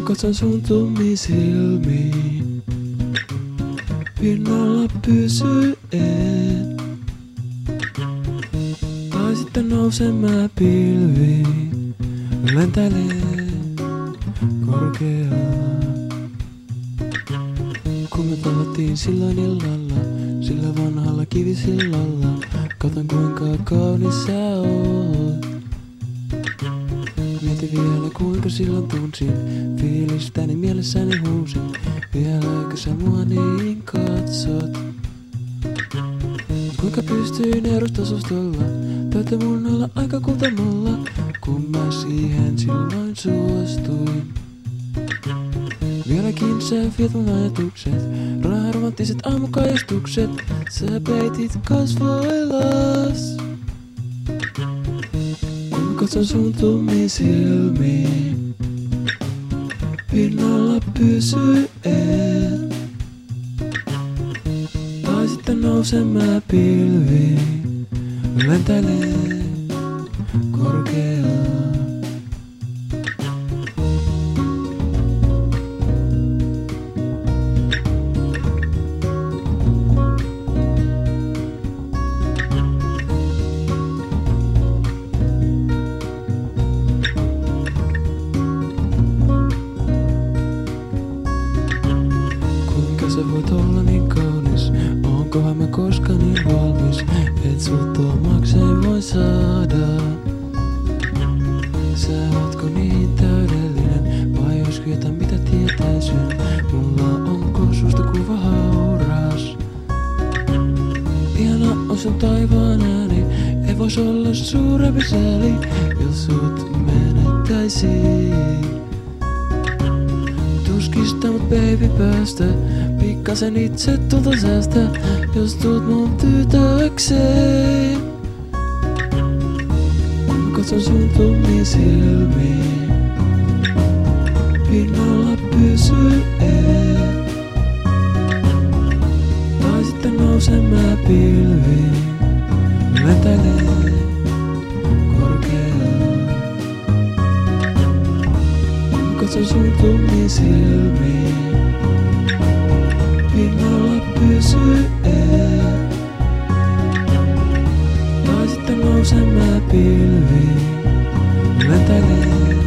Katson sun tummiin silmiin, pinnalla pysyen. Tai sitten nousen mä pilviin, lentäilen korkealla. Kun me tavattiin silloin illalla, sillä vanhalla kivisillalla, katon kuinka kaunis sä oot. Mieti vielä kuinka silloin tunsin, fiilistäni mielessäni huusin, vieläkö sä mua niin katsot. Kuinka pystyin erosta sustolla, täytyy mun olla aika kultamulla, kun mä siihen silloin suostuin. Vieläkin sä viet mun ajatukset, romanttiset aamukajastukset, sä peitit kasvoillas. Kun katson sun tummiin silmiin, pinnalla pysyen. Tai sitten nousen mä pilviin, lentäilen korkealla. Sä voit olla niin kaunis, onkohan mä koskaan niin valmis, et sut omakseen voi saada. Sä ootko niin täydellinen, vai oisko jotain mitä tietäisin, mulla onko susta kuva hauras. Ihana on sun taivaan ääni, ei vois olla suurempi sääli, jos sut menettäisiin. Tuskista mut baby päästä, pikkasen itse tulta säästä, jos tuut mun tytökseen. Kun katson sun tummiin silmiin, pinnalla pysyen. Tai sitten nousen mä pilviin, lentäilen korkealla. Katson sun tummiin silmiin, pinnalla pysyen. Tai sitten nousen mä pilviin, lentäilen